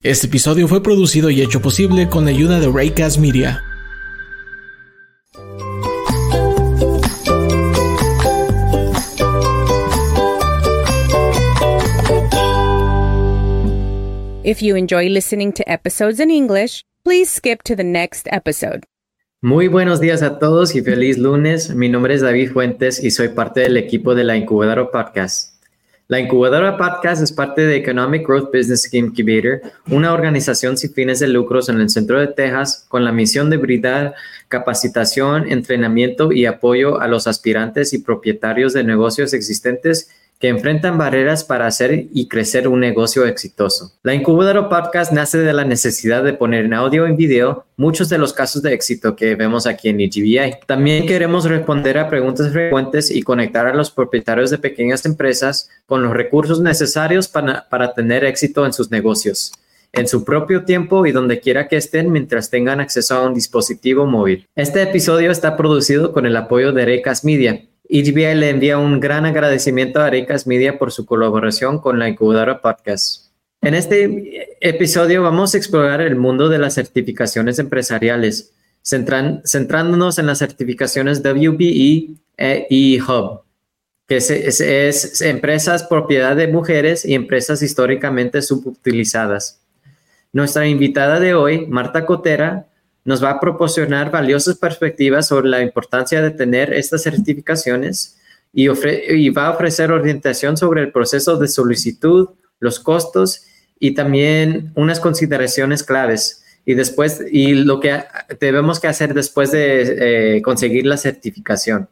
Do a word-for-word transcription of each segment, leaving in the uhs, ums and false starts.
Este episodio fue producido y hecho posible con la ayuda de Raycast Media. If you enjoy listening to episodes in English, please skip to the next episode. Muy buenos días a todos y feliz lunes. Mi nombre es David Fuentes y soy parte del equipo de la Incubadora Podcast. La Incubadora Podcast es parte de Economic Growth Business Incubator, una organización sin fines de lucros en el centro de Texas con la misión de brindar capacitación, entrenamiento y apoyo a los aspirantes y propietarios de negocios existentes que enfrentan barreras para hacer y crecer un negocio exitoso. La Incubadora Podcast nace de la necesidad de poner en audio y en video muchos de los casos de éxito que vemos aquí en E G B I. También queremos responder a preguntas frecuentes y conectar a los propietarios de pequeñas empresas con los recursos necesarios para, para tener éxito en sus negocios, en su propio tiempo y donde quiera que estén mientras tengan acceso a un dispositivo móvil. Este episodio está producido con el apoyo de Raycast Media. E G B I le envía un gran agradecimiento a Raycast Media por su colaboración con la Incubadora Podcast. En este episodio vamos a explorar el mundo de las certificaciones empresariales, centran, centrándonos en las certificaciones W B E y Hub, que es, es, es empresas propiedad de mujeres y empresas históricamente subutilizadas. Nuestra invitada de hoy, Marta Cotera, nos va a proporcionar valiosas perspectivas sobre la importancia de tener estas certificaciones y, ofre- y va a ofrecer orientación sobre el proceso de solicitud, los costos y también unas consideraciones claves y después y lo que debemos que hacer después de eh, conseguir la certificación.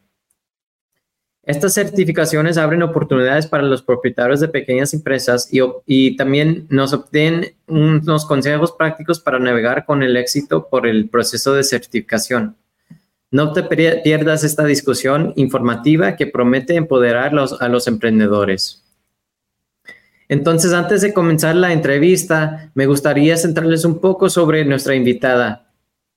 Estas certificaciones abren oportunidades para los propietarios de pequeñas empresas y, y también nos obtienen unos consejos prácticos para navegar con el éxito por el proceso de certificación. No te pierdas esta discusión informativa que promete empoderar los, a los emprendedores. Entonces, antes de comenzar la entrevista, me gustaría centrarles un poco sobre nuestra invitada.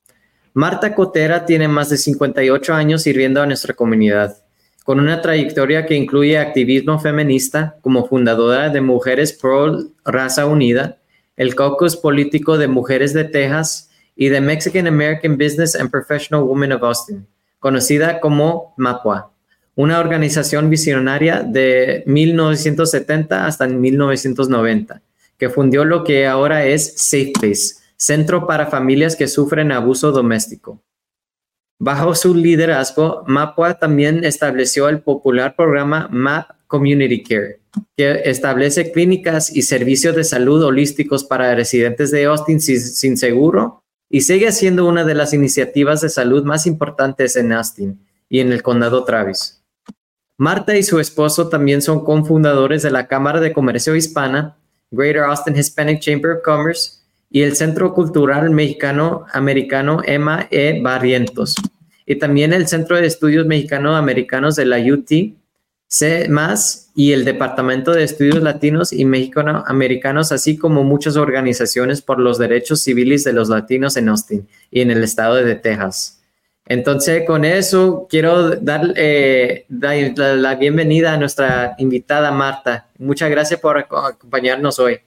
Marta Cotera tiene más de cincuenta y ocho años sirviendo a nuestra comunidad, con una trayectoria que incluye activismo feminista como fundadora de Mujeres Pro Raza Unida, el Caucus Político de Mujeres de Texas y de Mexican American Business and Professional Women of Austin, conocida como MAPWA, una organización visionaria de mil novecientos setenta hasta mil novecientos noventa, que fundó lo que ahora es Safe Place, Centro para Familias que Sufren Abuso Doméstico. Bajo su liderazgo, MAPWA también estableció el popular programa M A P Community Care, que establece clínicas y servicios de salud holísticos para residentes de Austin sin, sin seguro y sigue siendo una de las iniciativas de salud más importantes en Austin y en el condado Travis. Marta y su esposo también son cofundadores de la Cámara de Comercio Hispana, Greater Austin Hispanic Chamber of Commerce, y el Centro Cultural Mexicano-Americano Emma E. Barrientos, y también el Centro de Estudios Mexicano-Americanos de la U T, C M A S, y el Departamento de Estudios Latinos y Mexicano-Americanos, así como muchas organizaciones por los derechos civiles de los latinos en Austin y en el estado de Texas. Entonces, con eso, quiero dar, eh, dar la, la bienvenida a nuestra invitada Marta. Muchas gracias por acompañarnos hoy.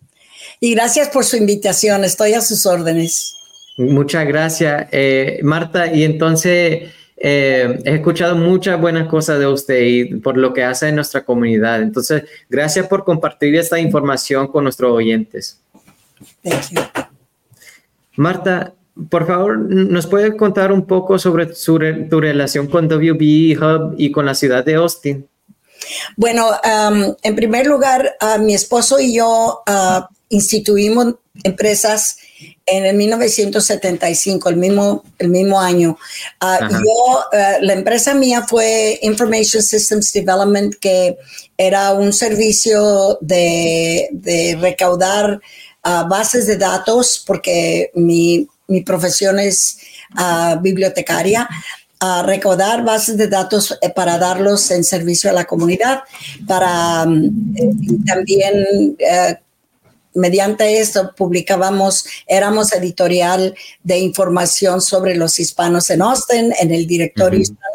Y gracias por su invitación. Estoy a sus órdenes. Muchas gracias, eh, Marta. Y entonces, eh, he escuchado muchas buenas cosas de usted y por lo que hace en nuestra comunidad. Entonces, gracias por compartir esta información con nuestros oyentes. Thank you. Marta, por favor, ¿nos puede contar un poco sobre su, tu relación con W B E Hub y con la ciudad de Austin? Bueno, um, en primer lugar, uh, mi esposo y yo uh, instituimos empresas en el mil novecientos setenta y cinco, el mismo, el mismo año. Uh, yo, uh, la empresa mía fue Information Systems Development, que era un servicio de, de recaudar uh, bases de datos, porque mi, mi profesión es uh, bibliotecaria. A recaudar bases de datos para darlos en servicio a la comunidad, para um, también uh, mediante esto publicábamos, éramos editorial de información sobre los hispanos en Austin, en el directorio uh-huh. hispano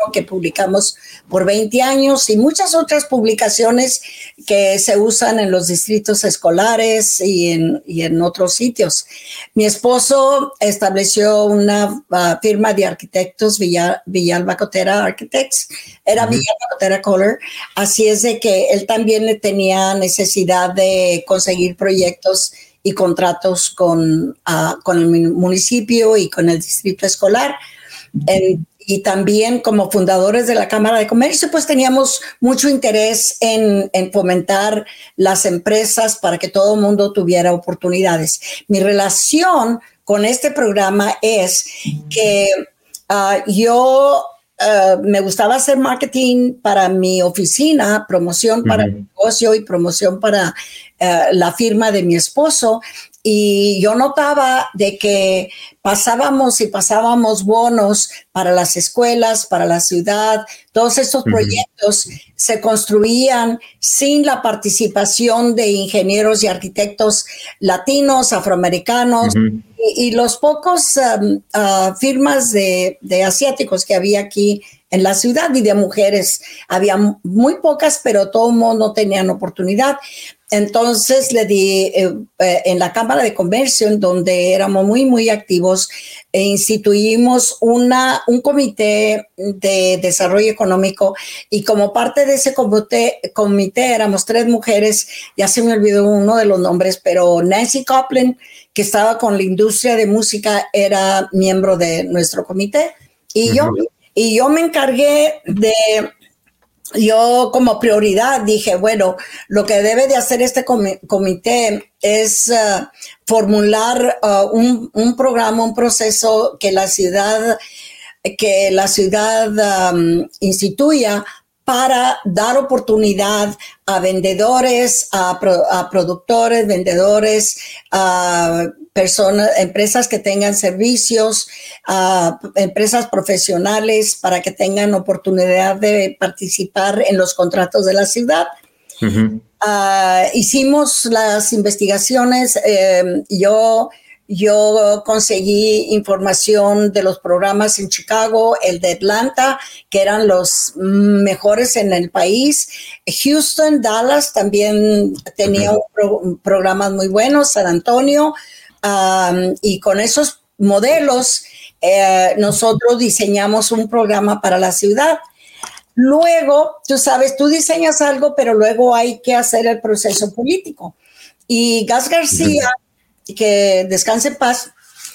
que publicamos por veinte años y muchas otras publicaciones que se usan en los distritos escolares y en, y en otros sitios. Mi esposo estableció una uh, firma de arquitectos, Villa, Villalba Cotera Architects, era uh-huh. Villalba Cotera Kohler, así es de que él también tenía necesidad de conseguir proyectos y contratos con, uh, con el municipio y con el distrito escolar. En, y también como fundadores de la Cámara de Comercio, pues teníamos mucho interés en, en fomentar las empresas para que todo el mundo tuviera oportunidades. Mi relación con este programa es que uh, yo uh, me gustaba hacer marketing para mi oficina, promoción para uh-huh. mi negocio y promoción para uh, la firma de mi esposo. Y yo notaba de que pasábamos y pasábamos bonos para las escuelas, para la ciudad. Todos estos uh-huh. proyectos se construían sin la participación de ingenieros y arquitectos latinos, afroamericanos uh-huh. y, y los pocos um, uh, firmas de, de asiáticos que había aquí en la ciudad y de mujeres. Había muy pocas, pero todo el mundo tenían oportunidad. Entonces le di eh, eh, en la Cámara de Comercio, en donde éramos muy, muy activos, e instituimos una, un comité de desarrollo económico y como parte de ese comité, comité éramos tres mujeres, ya se me olvidó uno de los nombres, pero Nancy Copeland, que estaba con la industria de música, era miembro de nuestro comité y uh-huh. yo, y yo me encargué de... Yo como prioridad dije, bueno, lo que debe de hacer este comité es uh, formular uh, un, un programa, un proceso que la ciudad, que la ciudad um, instituya para dar oportunidad a vendedores, a, pro, a productores, vendedores, a personas, empresas que tengan servicios, a empresas profesionales para que tengan oportunidad de participar en los contratos de la ciudad. Uh-huh. Uh, hicimos las investigaciones. Eh, yo Yo conseguí información de los programas en Chicago, el de Atlanta, que eran los mejores en el país. Houston, Dallas también tenía uh-huh. pro- programas muy buenos, San Antonio. Um, y con esos modelos, eh, nosotros diseñamos un programa para la ciudad. Luego, tú sabes, tú diseñas algo, pero luego hay que hacer el proceso político. Y Gas García, uh-huh. que descanse en paz,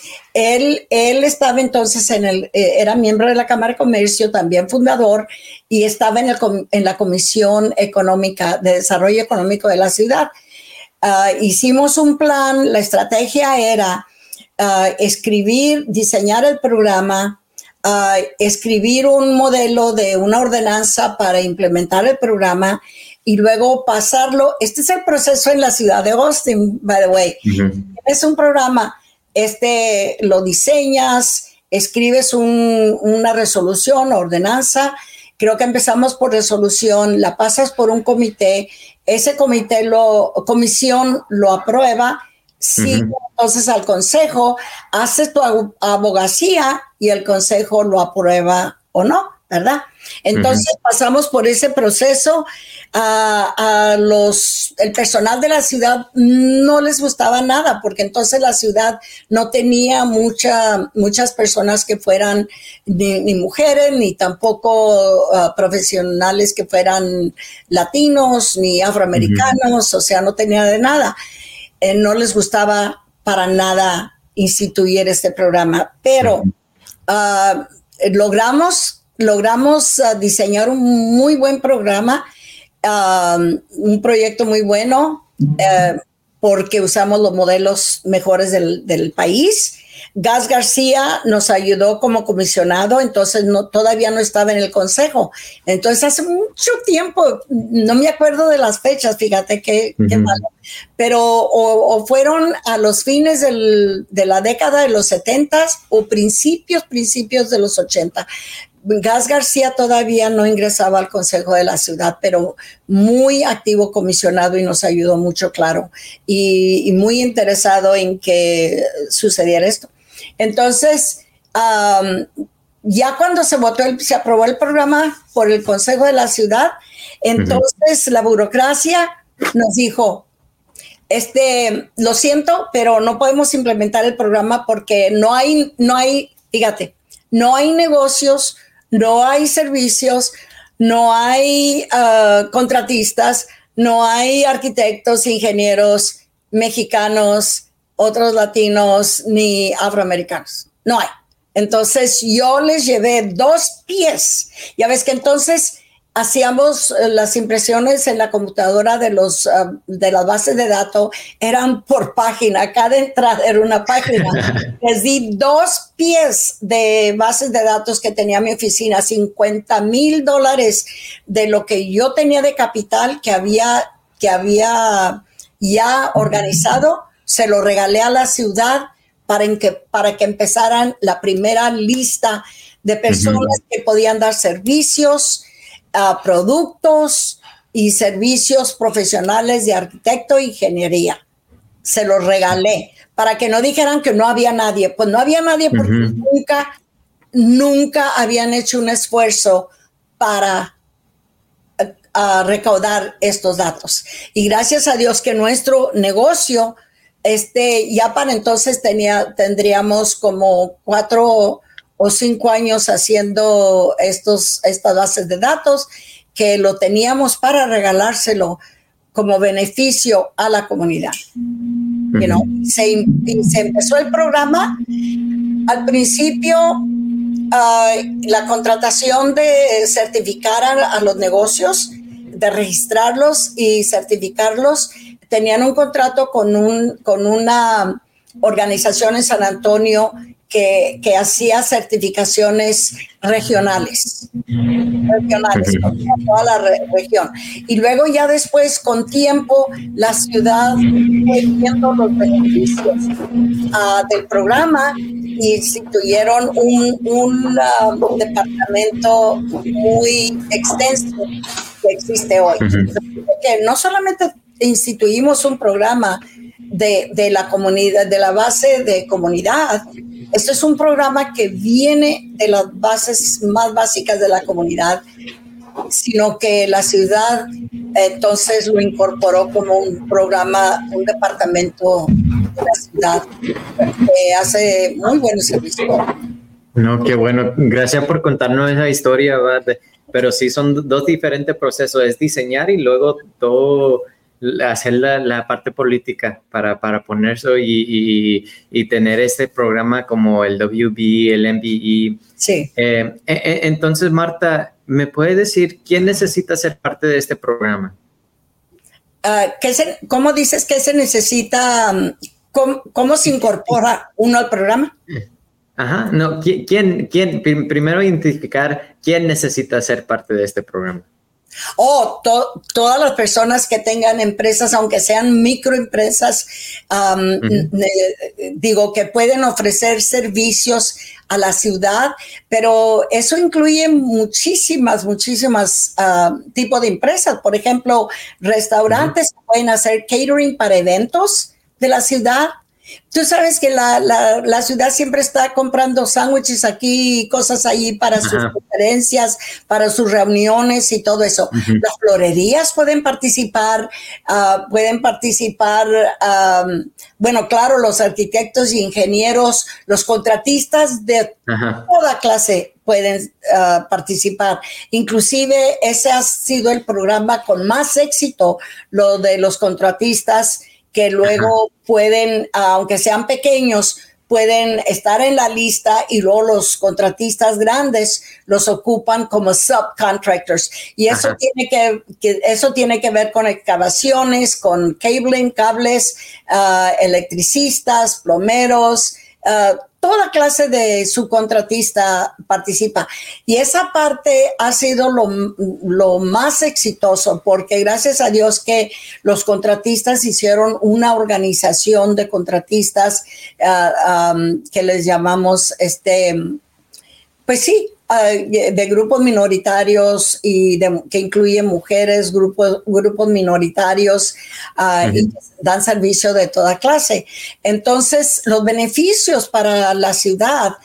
él, él estaba entonces en el, eh, era miembro de la Cámara de Comercio, también fundador, y estaba en, el, en la Comisión Económica, de Desarrollo Económico de la ciudad. Uh, hicimos un plan, la estrategia era uh, escribir, diseñar el programa, uh, escribir un modelo de una ordenanza para implementar el programa y luego pasarlo. Este es el proceso en la ciudad de Austin, by the way. Uh-huh. Es un programa, este, lo diseñas, escribes un, una resolución, ordenanza. Creo que empezamos por resolución, la pasas por un comité, ese comité, lo, comisión lo aprueba, sigue uh-huh. entonces al consejo, haces tu abogacía y el consejo lo aprueba o no, ¿verdad? Entonces uh-huh. pasamos por ese proceso. A, a los, el personal de la ciudad no les gustaba nada porque entonces la ciudad no tenía mucha, muchas personas que fueran ni, ni mujeres ni tampoco uh, profesionales que fueran latinos ni afroamericanos, uh-huh. o sea, no tenía de nada. Eh, no les gustaba para nada instituir este programa, pero uh, logramos, logramos uh, diseñar un muy buen programa. Um, un proyecto muy bueno uh, porque usamos los modelos mejores del, del país. Gas García nos ayudó como comisionado, entonces no, todavía no estaba en el consejo. Entonces hace mucho tiempo, no me acuerdo de las fechas, fíjate qué, uh-huh. qué malo, pero o, o fueron a los fines del, de la década de los setentas o principios, principios de los ochenta. Gas García todavía no ingresaba al Consejo de la Ciudad, pero muy activo comisionado y nos ayudó mucho, claro, y, y muy interesado en que sucediera esto. Entonces, um, ya cuando se votó, el, se aprobó el programa por el Consejo de la Ciudad, entonces uh-huh. la burocracia nos dijo, este, lo siento, pero no podemos implementar el programa porque no hay, no hay, fíjate, no hay negocios, no hay servicios, no hay uh, contratistas, no hay arquitectos, ingenieros mexicanos, otros latinos, ni afroamericanos. No hay. Entonces yo les llevé dos pies. Ya ves que entonces hacíamos las impresiones en la computadora de, los, uh, de las bases de datos, eran por página, cada entrada era una página. Les di dos pies de bases de datos que tenía mi oficina, cincuenta mil dólares de lo que yo tenía de capital que había, que había ya organizado, se lo regalé a la ciudad para, en que, para que empezaran la primera lista de personas uh-huh. que podían dar servicios, Uh, productos y servicios profesionales de arquitecto e ingeniería. Se los regalé para que no dijeran que no había nadie. Pues no había nadie porque uh-huh. nunca, nunca habían hecho un esfuerzo para uh, uh, recaudar estos datos. Y gracias a Dios que nuestro negocio, este, ya para entonces tenía, tendríamos como cuatro o cinco años haciendo estos, estas bases de datos, que lo teníamos para regalárselo como beneficio a la comunidad. Uh-huh. You know, se, se empezó el programa. Al principio, uh, la contratación de certificar a, a los negocios, de registrarlos y certificarlos, tenían un contrato con, un, con una organización en San Antonio Que, que hacía certificaciones regionales, regionales, uh-huh. toda la re- región. Y luego ya después, con tiempo, la ciudad fue viendo los beneficios uh, del programa y instituyeron un, un uh, departamento muy extenso que existe hoy. Uh-huh. Que no solamente instituimos un programa de, de la comunidad, de la base de comunidad. Esto es un programa que viene de las bases más básicas de la comunidad, sino que la ciudad entonces lo incorporó como un programa, un departamento de la ciudad que hace muy buenos servicios. No, qué bueno. Gracias por contarnos esa historia, ¿verdad? Pero sí son dos diferentes procesos, es diseñar y luego todo hacer la, la parte política para, para ponerse y, y, y tener este programa como el W B, el M B E. Sí. Eh, eh, entonces, Marta, ¿me puede decir quién necesita ser parte de este programa? Uh, ¿qué se, ¿Cómo dices que se necesita? ¿Cómo, cómo se incorpora uno al programa? Ajá, no, ¿quién, quién, primero identificar quién necesita ser parte de este programa? Oh, to, todas las personas que tengan empresas, aunque sean microempresas, um, uh-huh. eh, digo, que pueden ofrecer servicios a la ciudad, pero eso incluye muchísimas, muchísimas uh, tipos de empresas. Por ejemplo, restaurantes uh-huh. pueden hacer catering para eventos de la ciudad. Tú sabes que la, la, la ciudad siempre está comprando sándwiches aquí, cosas allí para Ajá. sus conferencias, para sus reuniones y todo eso. Uh-huh. Las florerías pueden participar, uh, pueden participar, um, bueno, claro, los arquitectos y ingenieros, los contratistas de Ajá. toda clase pueden uh, participar. Inclusive ese ha sido el programa con más éxito, lo de los contratistas que luego Ajá. pueden, aunque sean pequeños, pueden estar en la lista y luego los contratistas grandes los ocupan como subcontractors. Y eso tiene que, que, eso tiene que ver con excavaciones, con cabling, cables, uh, electricistas, plomeros, uh, toda clase de subcontratista participa. Y esa parte ha sido lo, lo más exitoso, porque gracias a Dios que los contratistas hicieron una organización de contratistas uh, um, que les llamamos, este, pues sí, uh, de grupos minoritarios y de, que incluyen mujeres, grupos, grupos minoritarios uh, uh-huh. y dan servicio de toda clase. Entonces, los beneficios para la ciudad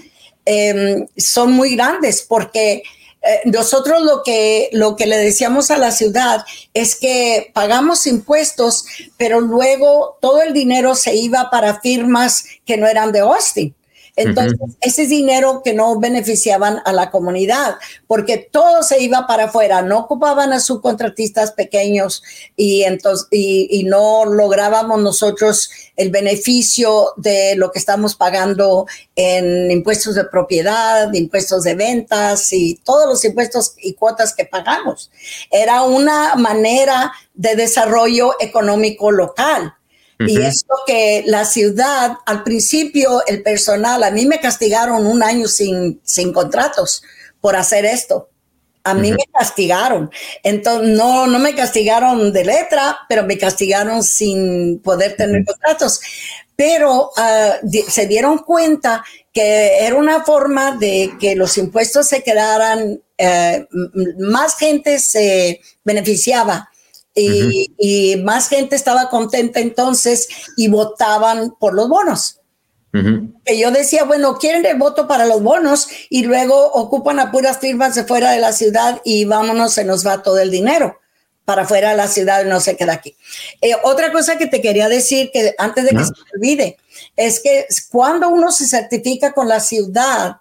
eh, son muy grandes porque eh, nosotros lo que, lo que le decíamos a la ciudad es que pagamos impuestos, pero luego todo el dinero se iba para firmas que no eran de Austin. Entonces, uh-huh. ese dinero que no beneficiaban a la comunidad, porque todo se iba para afuera, no ocupaban a subcontratistas pequeños y, entonces, y, y no lográbamos nosotros el beneficio de lo que estamos pagando en impuestos de propiedad, impuestos de ventas y todos los impuestos y cuotas que pagamos. Era una manera de desarrollo económico local. Uh-huh. Y esto que la ciudad, al principio el personal, a mí me castigaron un año sin, sin contratos por hacer esto. A mí uh-huh. me castigaron. Entonces, no, no me castigaron de letra, pero me castigaron sin poder tener uh-huh. contratos. Pero uh, di- se dieron cuenta que era una forma de que los impuestos se quedaran, uh, m- más gente se beneficiaba. Y, uh-huh. y más gente estaba contenta entonces y votaban por los bonos. Uh-huh. Que yo decía, bueno, quieren el voto para los bonos y luego ocupan a puras firmas de fuera de la ciudad y vámonos, se nos va todo el dinero para fuera de la ciudad y no se queda aquí. Eh, otra cosa que te quería decir, que antes de que uh-huh. se me olvide, es que cuando uno se certifica con la ciudad,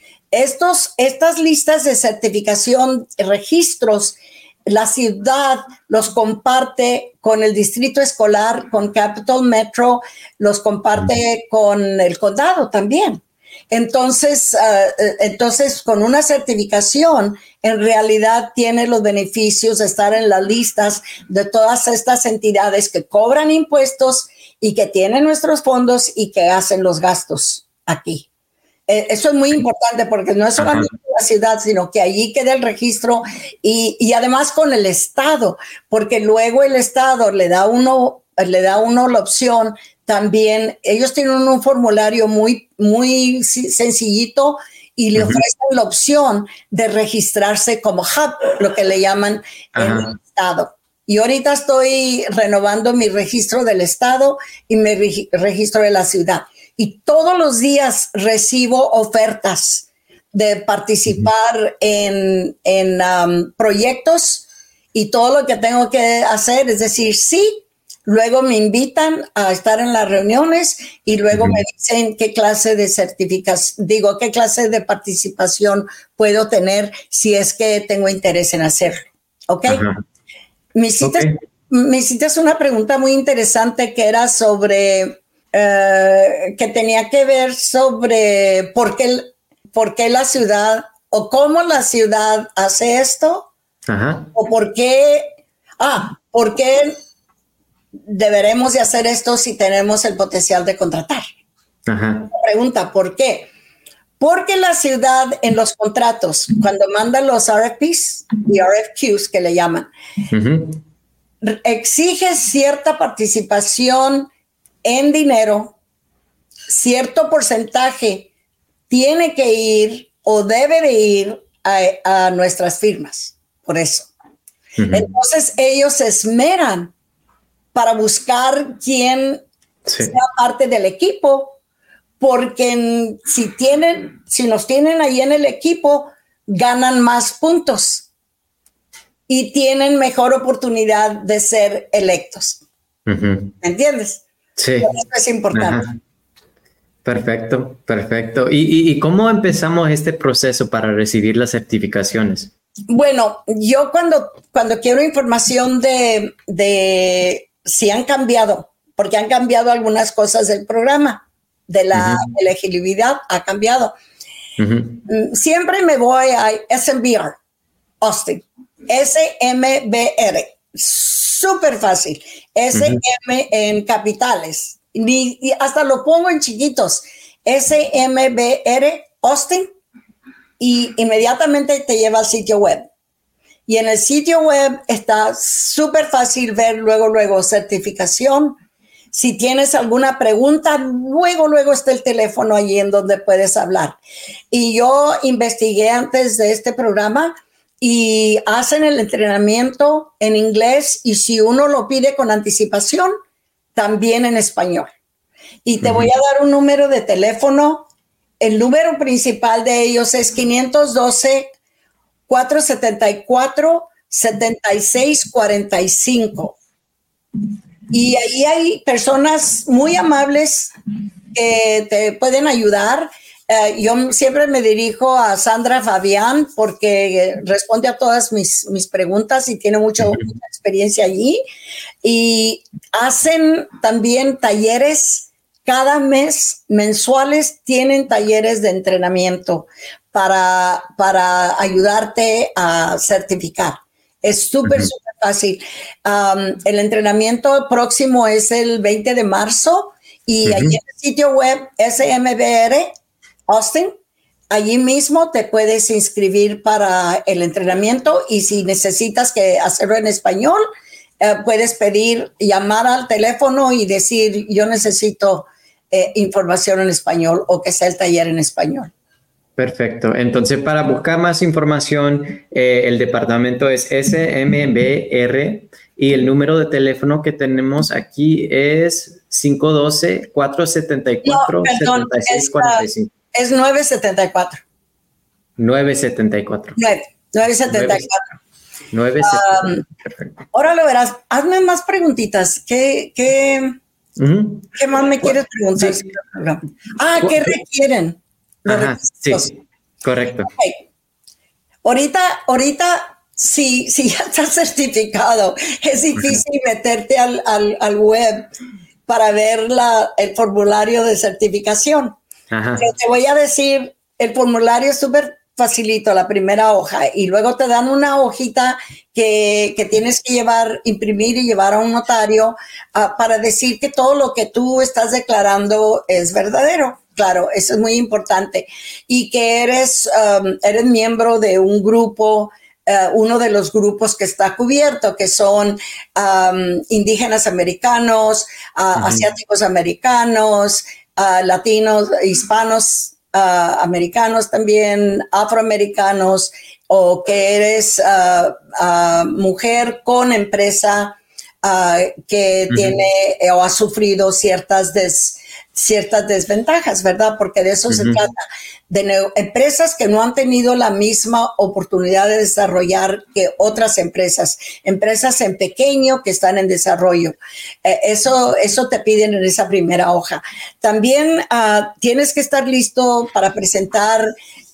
estos, estas listas de certificación, registros, la ciudad los comparte con el distrito escolar, con Capital Metro, los comparte con el condado también. Entonces, uh, entonces, con una certificación, en realidad tiene los beneficios de estar en las listas de todas estas entidades que cobran impuestos y que tienen nuestros fondos y que hacen los gastos aquí. Eso es muy importante porque no es solamente uh-huh. la ciudad, sino que allí queda el registro y, y además con el Estado, porque luego el Estado le da uno, le da uno la opción también. Ellos tienen un formulario muy, muy sencillito y le uh-huh. ofrecen la opción de registrarse como hub, lo que le llaman uh-huh. en el Estado. Y ahorita estoy renovando mi registro del Estado y mi reg- registro de la ciudad. Y todos los días recibo ofertas de participar uh-huh. en, en um, proyectos y todo lo que tengo que hacer es decir sí, luego me invitan a estar en las reuniones y luego uh-huh. me dicen qué clase de certificación, digo, qué clase de participación puedo tener si es que tengo interés en hacerlo. ¿Ok? Uh-huh. Me hiciste, okay. me hiciste una pregunta muy interesante que era sobre... Uh, que tenía que ver sobre por qué, por qué la ciudad o cómo la ciudad hace esto. Ajá. O por qué, ah, por qué deberemos de hacer esto si tenemos el potencial de contratar. Ajá. Pregunta, ¿por qué? Porque la ciudad en los contratos, cuando manda los R F Ps y R F Qs que le llaman, uh-huh. exige cierta participación en dinero, cierto porcentaje tiene que ir o debe de ir a, a nuestras firmas, por eso. Uh-huh. Entonces ellos se esmeran para buscar quién sí. sea parte del equipo, porque si tienen, si nos tienen ahí en el equipo, ganan más puntos y tienen mejor oportunidad de ser electos. Uh-huh. ¿Me entiendes? Sí. Eso es importante. Ajá. Perfecto, perfecto. ¿Y, y, ¿Y cómo empezamos este proceso para recibir las certificaciones? Bueno, yo cuando, cuando quiero información de, de si han cambiado, porque han cambiado algunas cosas del programa, de la uh-huh. elegibilidad ha cambiado. Uh-huh. Siempre me voy a S M B R, Austin, S M B R. Súper fácil. S M uh-huh. en capitales. Ni, y hasta lo pongo en chiquitos. S M B R Austin y inmediatamente te lleva al sitio web. Y en el sitio web está súper fácil ver luego, luego certificación. Si tienes alguna pregunta, luego, luego está el teléfono allí en donde puedes hablar. Y yo investigué antes de este programa y hacen el entrenamiento en inglés y si uno lo pide con anticipación, también en español. Y te uh-huh. voy a dar un número de teléfono el número principal de ellos es quinientos doce, cuatrocientos setenta y cuatro, setenta y seis cuarenta y cinco. Y ahí hay personas muy amables que te pueden ayudar. Uh, yo siempre me dirijo a Sandra Fabián porque responde a todas mis, mis preguntas y tiene mucha, mucha experiencia allí. Y hacen también talleres cada mes, mensuales, tienen talleres de entrenamiento para, para ayudarte a certificar. Es súper, uh-huh. súper fácil. Um, el entrenamiento próximo es el veinte de marzo y uh-huh. allí en el sitio web S M B R Austin, allí mismo te puedes inscribir para el entrenamiento y si necesitas que hacerlo en español, eh, puedes pedir, llamar al teléfono y decir yo necesito eh, información en español o que sea el taller en español. Perfecto. Entonces, para buscar más información, eh, el departamento es S M B R y el número de teléfono que tenemos aquí es cinco uno dos, cuatro siete cuatro, no, perdón, siete seis cuatro cinco. Es nueve setenta y cuatro. nueve setenta y cuatro. nueve setenta y cuatro. nueve setenta y cuatro. Um, ahora lo verás. Hazme más preguntitas. ¿Qué, qué, uh-huh. ¿qué más me quieres preguntar? Sí. Ah, ¿qué requieren? Ajá, sí, correcto. Okay. Ahorita, ahorita, si, si ya estás certificado, es difícil uh-huh. meterte al, al, al web para ver la, el formulario de certificación. Ajá. Pero te voy a decir, el formulario es súper facilito, la primera hoja, y luego te dan una hojita que, que tienes que llevar, imprimir y llevar a un notario uh, para decir que todo lo que tú estás declarando es verdadero. Claro, eso es muy importante. Y que eres, um, eres miembro de un grupo, uh, uno de los grupos que está cubierto, que son um, indígenas americanos, uh, uh-huh. asiáticos americanos, uh, latinos, hispanos uh, americanos también, afroamericanos, o que eres uh, uh, mujer con empresa uh, que uh-huh. tiene eh, o ha sufrido ciertas des ciertas desventajas, ¿verdad? Porque de eso uh-huh. se trata, de ne- empresas que no han tenido la misma oportunidad de desarrollar que otras empresas, empresas en pequeño que están en desarrollo. Eh, eso, eso te piden en esa primera hoja. También uh, tienes que estar listo para presentar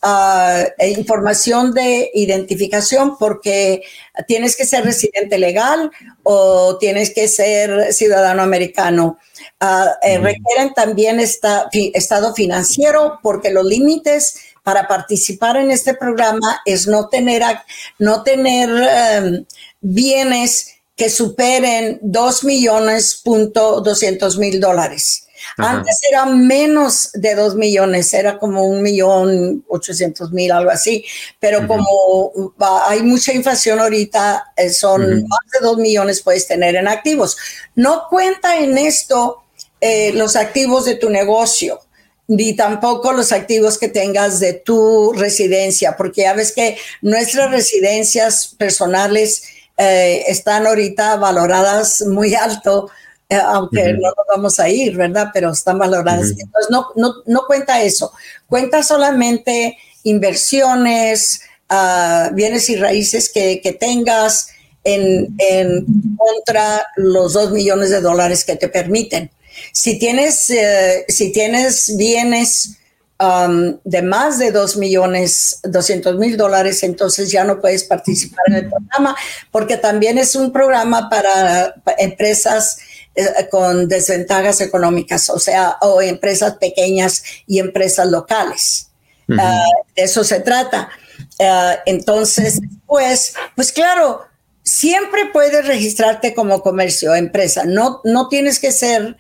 uh, información de identificación porque tienes que ser residente legal o tienes que ser ciudadano americano. Uh, eh, requieren también esta, fi, estado financiero porque los límites para participar en este programa es no tener, no tener um, bienes que superen dos millones punto doscientos mil dólares. Ajá. Antes era menos de dos millones, era como un millón ochocientos mil, algo así, pero uh-huh. como hay mucha inflación ahorita, son uh-huh. más de dos millones puedes tener en activos. No cuenta en esto eh, los activos de tu negocio, ni tampoco los activos que tengas de tu residencia, porque ya ves que nuestras residencias personales eh, están ahorita valoradas muy alto, Eh, aunque uh-huh. no nos vamos a ir, ¿verdad? Pero están valoradas. Uh-huh. Entonces, no, no, no cuenta eso. Cuenta solamente inversiones, uh, bienes y raíces que, que tengas en, en contra los dos millones de dólares que te permiten. Si tienes, uh, si tienes bienes um, de más de dos millones doscientos mil dólares, entonces ya no puedes participar en el programa, porque también es un programa para, para empresas con desventajas económicas, o sea, o empresas pequeñas y empresas locales. Uh-huh. Uh, de eso se trata. Uh, entonces, pues, pues claro, siempre puedes registrarte como comercio, empresa. No, no tienes que ser,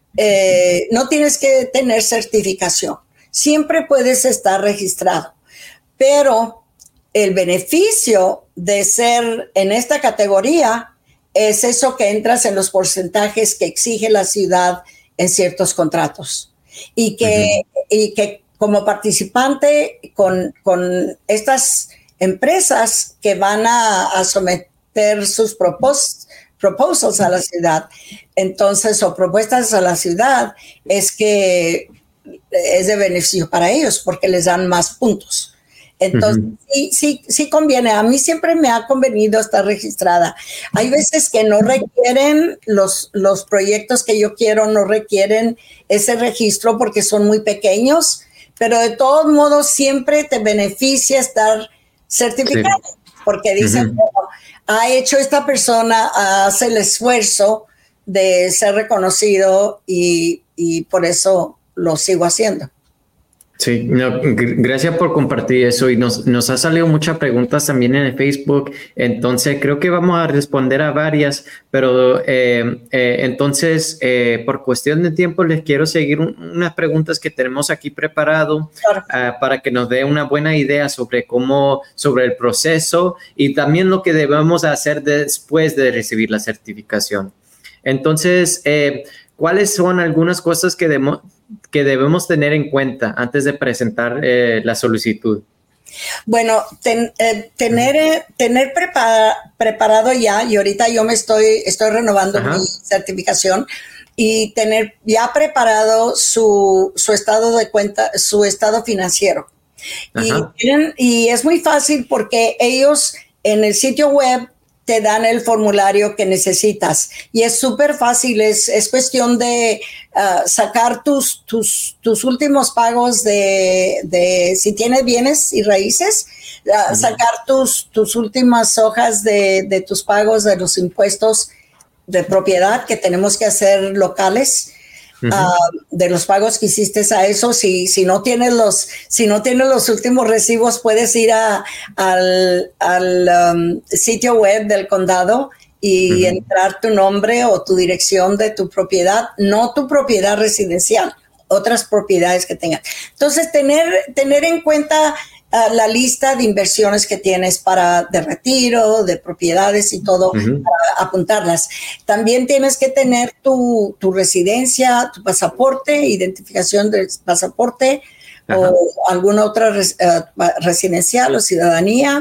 eh, no tienes que tener certificación. Siempre puedes estar registrado. Pero el beneficio de ser en esta categoría es eso que entras en los porcentajes que exige la ciudad en ciertos contratos. Y que, uh-huh. y que como participante con, con estas empresas que van a, a someter sus propos, proposals a la ciudad, entonces, o propuestas a la ciudad, es que es de beneficio para ellos porque les dan más puntos. Entonces, uh-huh. sí, sí, sí conviene. A mí siempre me ha convenido estar registrada. Hay veces que no requieren los, los proyectos que yo quiero, no requieren ese registro porque son muy pequeños, pero de todos modos siempre te beneficia estar certificado, sí. porque dicen, uh-huh. bueno, ha hecho esta persona, hace el esfuerzo de ser reconocido y, y por eso lo sigo haciendo. Sí, no, gracias por compartir eso y nos, nos ha salido muchas preguntas también en el Facebook, entonces creo que vamos a responder a varias, pero eh, eh, entonces eh, por cuestión de tiempo les quiero seguir un, unas preguntas que tenemos aquí preparado claro. uh, para que nos dé una buena idea sobre cómo, sobre el proceso y también lo que debemos hacer después de recibir la certificación. Entonces, eh, ¿cuáles son algunas cosas que debemos que debemos tener en cuenta antes de presentar eh, la solicitud? Bueno, ten, eh, tener, eh, tener prepara, preparado ya, y ahorita yo me estoy, estoy renovando Ajá. mi certificación, y tener ya preparado su, su estado de cuenta, su estado financiero. Y, tienen, y es muy fácil porque ellos en el sitio web te dan el formulario que necesitas y es súper fácil, es, es cuestión de uh, sacar tus, tus, tus últimos pagos de, de si tienes bienes y raíces, uh, uh-huh. sacar tus, tus últimas hojas de, de tus pagos de los impuestos de propiedad que tenemos que hacer locales. Uh-huh. Uh, de los pagos que hiciste a eso, si, si no tienes los, si no tienes los últimos recibos, puedes ir a, al, al um, sitio web del condado y uh-huh. entrar tu nombre o tu dirección de tu propiedad, no tu propiedad residencial, otras propiedades que tengas. Entonces, tener, tener en cuenta uh, la lista de inversiones que tienes para de retiro, de propiedades y todo, uh-huh. para apuntarlas. También tienes que tener tu, tu residencia, tu pasaporte, identificación del pasaporte uh-huh. o alguna otra res, uh, residencial o ciudadanía.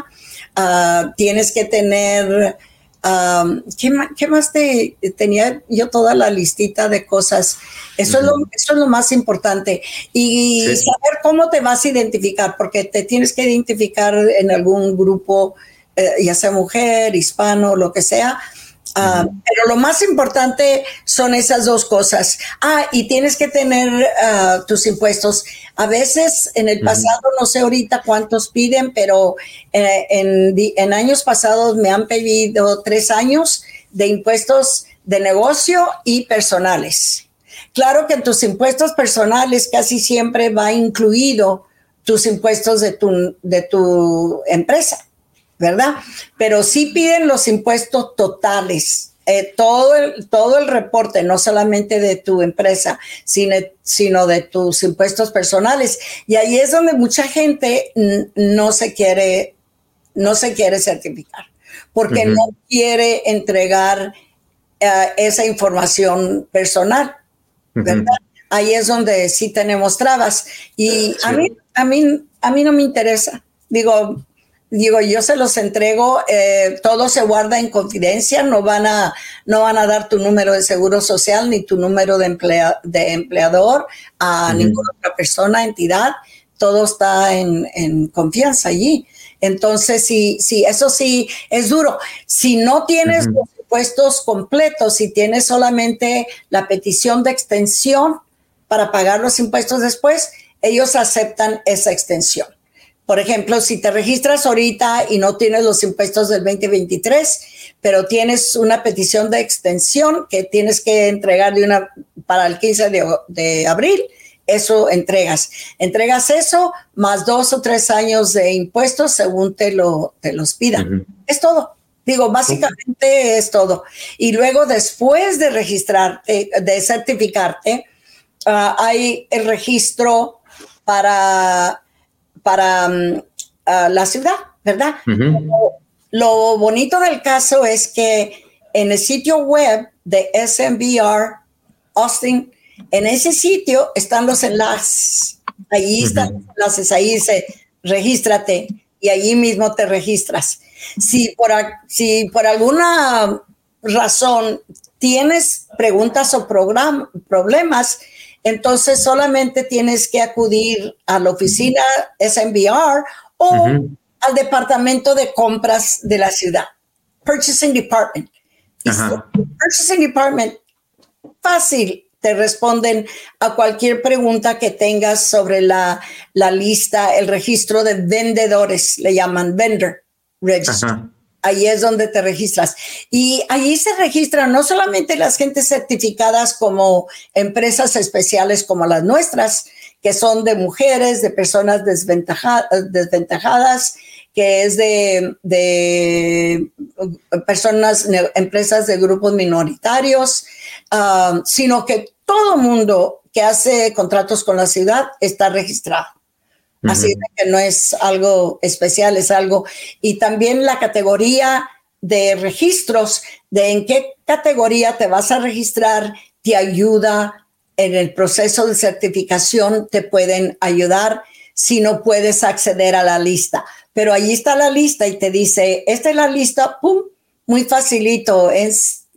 Uh, tienes que tener... Um, ¿qué, más, ¿Qué más te tenía yo toda la listita de cosas? Eso, uh-huh. es, lo, eso es lo más importante. Y sí. saber cómo te vas a identificar, porque te tienes que identificar en algún grupo, eh, ya sea mujer, hispano, lo que sea. Uh, uh-huh. Pero lo más importante son esas dos cosas. Ah, y tienes que tener uh, tus impuestos. A veces en el pasado, uh-huh. no sé ahorita cuántos piden, pero eh, en, en años pasados me han pedido tres años de impuestos de negocio y personales. Claro que en tus impuestos personales casi siempre va incluido tus impuestos de tu, de tu empresa, ¿verdad? Pero sí piden los impuestos totales, eh, todo, el, todo el reporte, no solamente de tu empresa, sino, sino de tus impuestos personales. Y ahí es donde mucha gente n- no se quiere, no se quiere certificar, porque uh-huh. no quiere entregar uh, esa información personal, ¿verdad? Uh-huh. Ahí es donde sí tenemos trabas. Y sí. a mí, a mí, a mí no me interesa. Digo, Digo, yo se los entrego, eh, todo se guarda en confidencia, no van a, no van a dar tu número de seguro social ni tu número de, emplea, de empleador a uh-huh. ninguna otra persona, entidad, todo está en, en confianza allí. Entonces, sí, sí, eso sí es duro. Si no tienes uh-huh. los impuestos completos, si tienes solamente la petición de extensión para pagar los impuestos después, ellos aceptan esa extensión. Por ejemplo, si te registras ahorita y no tienes los impuestos del veinte veintitrés, pero tienes una petición de extensión que tienes que entregar de una, para el quince de abril, eso entregas. Entregas eso más dos o tres años de impuestos según te, lo, te los pidan. Uh-huh. Es todo. Digo, básicamente uh-huh. es todo. Y luego, después de registrarte, de certificarte, uh, hay el registro para... para um, uh, la ciudad, ¿verdad? Uh-huh. Lo, lo bonito del caso es que en el sitio web de S M B R Austin, en ese sitio están los enlaces. Allí uh-huh. están los enlaces, ahí dice, regístrate, y allí mismo te registras. Si por, si por alguna razón tienes preguntas o program, problemas, entonces solamente tienes que acudir a la oficina S M B R o uh-huh. al departamento de compras de la ciudad, Purchasing Department. Uh-huh. Purchasing Department, fácil. Te responden a cualquier pregunta que tengas sobre la, la lista, el registro de vendedores, le llaman vendor register. Ajá. Ahí es donde te registras. Y allí se registran no solamente las gentes certificadas como empresas especiales como las nuestras, que son de mujeres, de personas desventaja, desventajadas, que es de, de personas, empresas de grupos minoritarios, uh, sino que todo mundo que hace contratos con la ciudad está registrado. Uh-huh. Así que no es algo especial, es algo. Y también la categoría de registros, de en qué categoría te vas a registrar, te ayuda en el proceso de certificación, te pueden ayudar si no puedes acceder a la lista. Pero ahí está la lista y te dice, esta es la lista, pum, muy facilito, es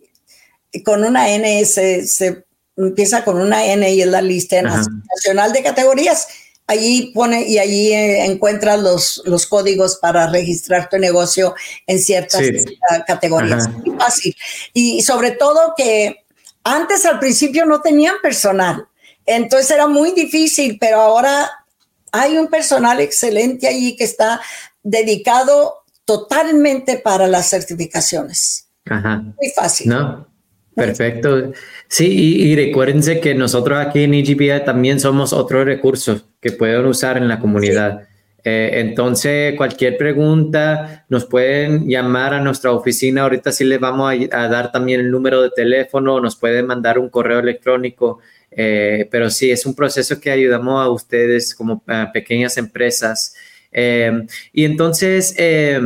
con una N, se, se empieza con una N y es la lista nacional de categorías. Allí pone y allí eh, encuentras los, los códigos para registrar tu negocio en ciertas sí. uh, categorías. Ajá. Muy fácil. Y sobre todo que antes al principio no tenían personal, entonces era muy difícil, pero ahora hay un personal excelente allí que está dedicado totalmente para las certificaciones. Ajá. Muy fácil. No, perfecto. Sí, y, y recuérdense que nosotros aquí en E G B I también somos otro recurso que pueden usar en la comunidad. Sí. Eh, entonces, cualquier pregunta, nos pueden llamar a nuestra oficina. Ahorita sí les vamos a, a dar también el número de teléfono, nos pueden mandar un correo electrónico. Eh, pero sí, es un proceso que ayudamos a ustedes como uh, pequeñas empresas. Eh, y entonces, eh,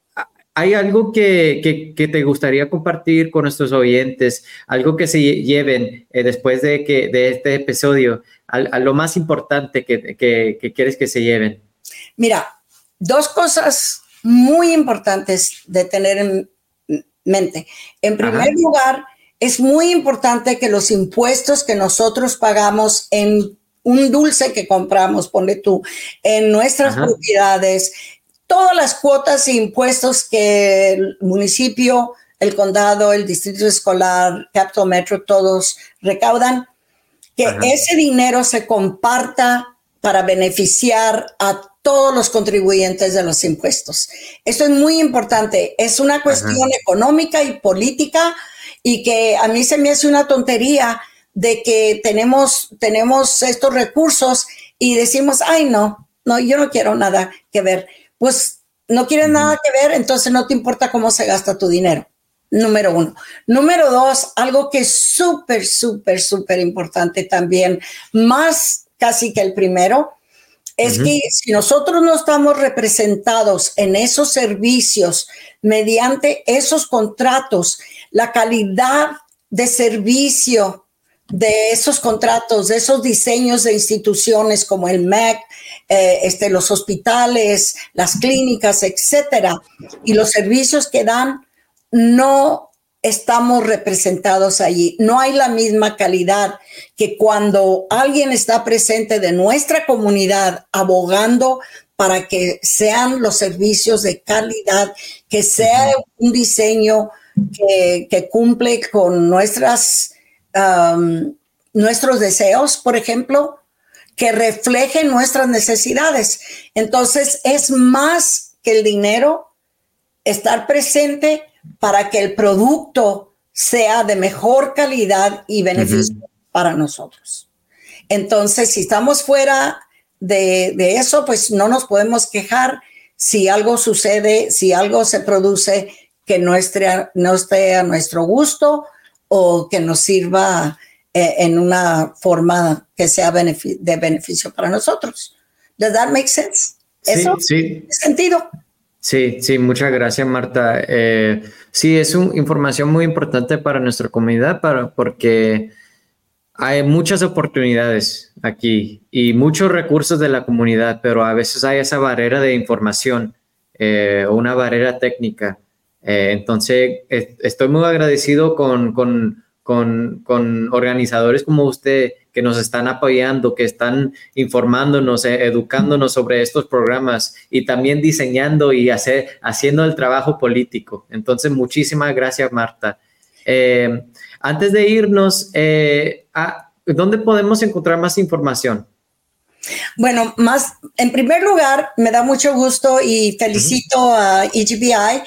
¿hay algo que, que, que te gustaría compartir con nuestros oyentes? Algo que se lleven eh, después de, que, de este episodio, a, a lo más importante que, que, que quieres que se lleven. Mira, dos cosas muy importantes de tener en mente. En primer Ajá. lugar, es muy importante que los impuestos que nosotros pagamos en un dulce que compramos, ponle tú, en nuestras Ajá. propiedades, todas las cuotas e impuestos que el municipio, el condado, el distrito escolar, Capital Metro, todos recaudan, que Ajá. ese dinero se comparta para beneficiar a todos los contribuyentes de los impuestos. Esto es muy importante. Es una cuestión Ajá. económica y política y que a mí se me hace una tontería de que tenemos, tenemos estos recursos y decimos, ay, no, no, yo no quiero nada que ver. Pues no quieres uh-huh. nada que ver, entonces no te importa cómo se gasta tu dinero. Número uno. Número dos, algo que es súper, súper, súper importante también, más casi que el primero, es uh-huh. que si nosotros no estamos representados en esos servicios mediante esos contratos, la calidad de servicio de esos contratos, de esos diseños de instituciones como el M A C, eh, este, los hospitales, las clínicas, etcétera, y los servicios que dan, no estamos representados allí. No hay la misma calidad que cuando alguien está presente de nuestra comunidad abogando para que sean los servicios de calidad, que sea un diseño que, que cumple con nuestras Um, nuestros deseos, por ejemplo, que reflejen nuestras necesidades. Entonces, es más que el dinero estar presente para que el producto sea de mejor calidad y beneficio uh-huh. para nosotros. Entonces, si estamos fuera de, de eso, pues no nos podemos quejar si algo sucede, si algo se produce que no esté, no esté a nuestro gusto o que nos sirva eh, en una forma que sea benefic- de beneficio para nosotros. Does that make sense? ¿Eso sí, sí. tiene sentido? Sí, sí, muchas gracias, Marta. Eh, sí, es una información muy importante para nuestra comunidad para, porque hay muchas oportunidades aquí y muchos recursos de la comunidad, pero a veces hay esa barrera de información eh, o una barrera técnica. Eh, entonces, eh, estoy muy agradecido con, con, con, con organizadores como usted que nos están apoyando, que están informándonos, eh, educándonos sobre estos programas y también diseñando y hacer, haciendo el trabajo político. Entonces, muchísimas gracias, Marta. Eh, antes de irnos, eh, ¿a dónde podemos encontrar más información? Bueno, más, en primer lugar, me da mucho gusto y felicito uh-huh. a E G B I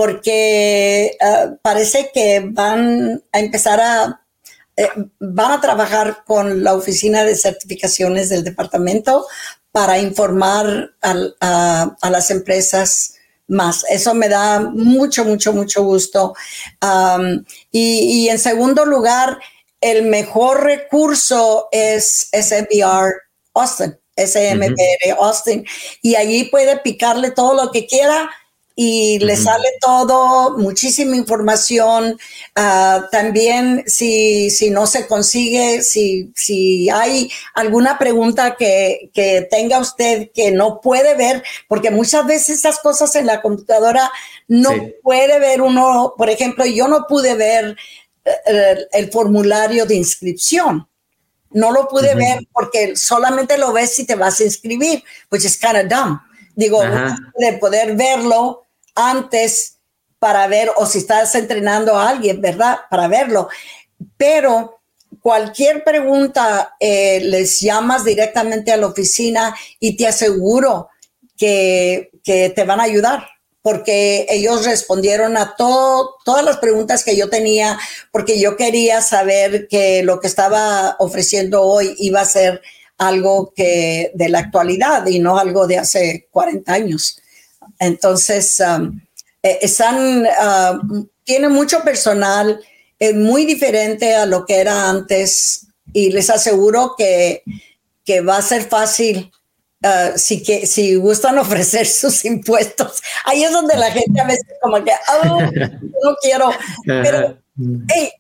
porque uh, parece que van a empezar a, eh, van a trabajar con la Oficina de Certificaciones del Departamento para informar a, a, a las empresas más. Eso me da mucho, mucho, mucho gusto. Um, y, y en segundo lugar, el mejor recurso es S M B R Austin, S M B R uh-huh. Austin, y allí puede picarle todo lo que quiera y uh-huh. le sale todo, muchísima información. Uh, también si, si no se consigue, si, si hay alguna pregunta que, que tenga usted que no puede ver, porque muchas veces esas cosas en la computadora no sí. puede ver uno. Por ejemplo, yo no pude ver el, el formulario de inscripción. No lo pude uh-huh. ver porque solamente lo ves si te vas a inscribir, which is kind of dumb. Digo, uh-huh. de poder verlo antes para ver, o si estás entrenando a alguien, ¿verdad? Para verlo. Pero cualquier pregunta, eh, les llamas directamente a la oficina y te aseguro que, que te van a ayudar, porque ellos respondieron a todo, todas las preguntas que yo tenía, porque yo quería saber que lo que estaba ofreciendo hoy iba a ser algo que de la actualidad y no algo de hace cuarenta años. Entonces, um, eh, están, uh, tienen mucho personal, es muy diferente a lo que era antes y les aseguro que, que va a ser fácil. Uh, si, que, si gustan ofrecer sus impuestos. Ahí es donde la gente a veces como que, oh, no quiero, pero, hey,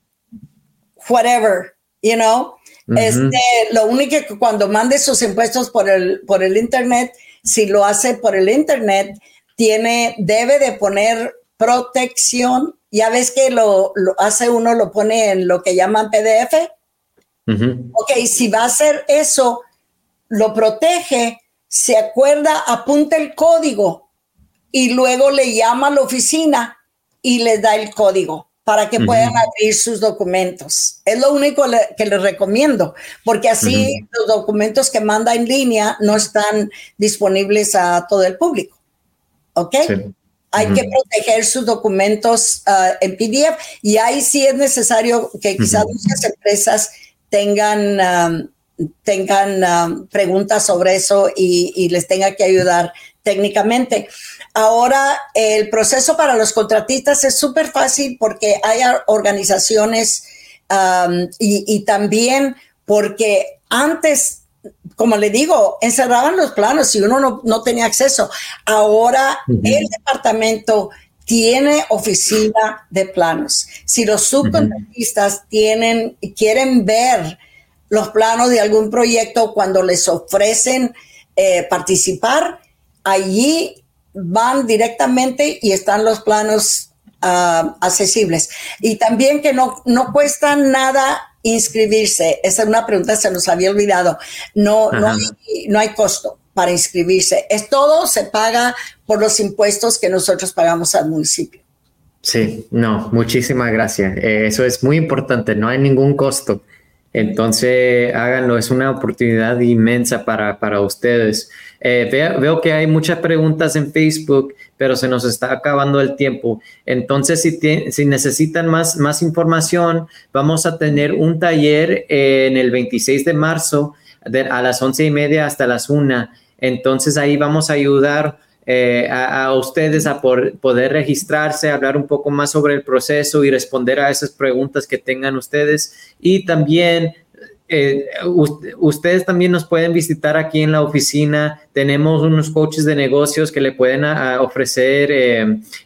whatever, you know. Uh-huh. Este, lo único que cuando mande sus impuestos por el, por el internet, si lo hace por el internet, tiene, debe de poner protección. Ya ves que lo, lo hace uno, lo pone en lo que llaman P D F. Uh-huh. Ok, si va a hacer eso, lo protege, se acuerda, apunta el código y luego le llama a la oficina y les da el código para que uh-huh. puedan abrir sus documentos. Es lo único le, que les recomiendo, porque así uh-huh. los documentos que manda en línea no están disponibles a todo el público. ¿Ok? Sí. Hay uh-huh. que proteger sus documentos uh, en P D F y ahí sí es necesario que quizás uh-huh. muchas empresas tengan... Um, tengan um, preguntas sobre eso y, y les tenga que ayudar técnicamente. Ahora, el proceso para los contratistas es súper fácil porque hay organizaciones um, y, y también porque antes, como le digo, encerraban los planos y uno no, no tenía acceso. Ahora uh-huh. el departamento tiene oficina de planos. Si los subcontratistas uh-huh. tienen, quieren ver los planos de algún proyecto cuando les ofrecen eh, participar, allí van directamente y están los planos uh, accesibles. Y también que no, no cuesta nada inscribirse. Esa es una pregunta, se nos había olvidado. No, no hay, no hay costo para inscribirse. Es todo, se paga por los impuestos que nosotros pagamos al municipio. Sí, no, muchísimas gracias. Eh, eso es muy importante, no hay ningún costo. Entonces, háganlo, es una oportunidad inmensa para, para ustedes. Eh, veo, veo que hay muchas preguntas en Facebook, pero se nos está acabando el tiempo. Entonces, si, te, si necesitan más, más información, vamos a tener un taller en el veintiséis de marzo de, a las once y media hasta las una. Entonces, ahí vamos a ayudar Eh, a, a ustedes a por, poder registrarse, hablar un poco más sobre el proceso y responder a esas preguntas que tengan ustedes. Y también eh, u- ustedes también nos pueden visitar aquí en la oficina. Tenemos unos coaches de negocios que le pueden a, a ofrecer eh,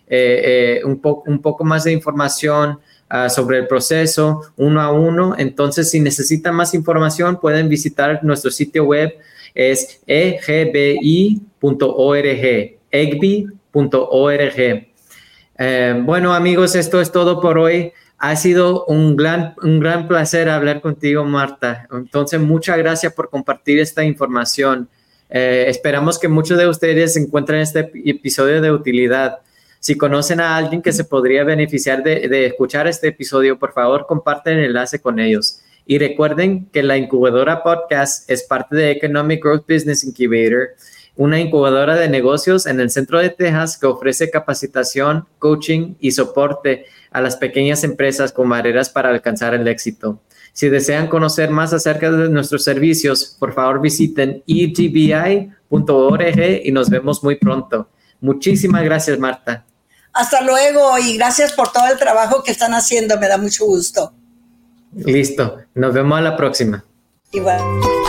eh, eh, un, po- un poco más de información uh, sobre el proceso uno a uno. Entonces, si necesitan más información, pueden visitar nuestro sitio web. Es e g b i punto org, e g b i punto org. Eh, bueno, amigos, esto es todo por hoy. Ha sido un gran, un gran placer hablar contigo, Marta. Entonces, muchas gracias por compartir esta información. Eh, esperamos que muchos de ustedes encuentren este episodio de utilidad. Si conocen a alguien que se podría beneficiar de, de escuchar este episodio, por favor, compartan el enlace con ellos. Y recuerden que la Incubadora Podcast es parte de Economic Growth Business Incubator, una incubadora de negocios en el centro de Texas que ofrece capacitación, coaching y soporte a las pequeñas empresas con barreras para alcanzar el éxito. Si desean conocer más acerca de nuestros servicios, por favor visiten e g b i punto org y nos vemos muy pronto. Muchísimas gracias, Marta. Hasta luego y gracias por todo el trabajo que están haciendo. Me da mucho gusto. Listo. Nos vemos a la próxima. Igual.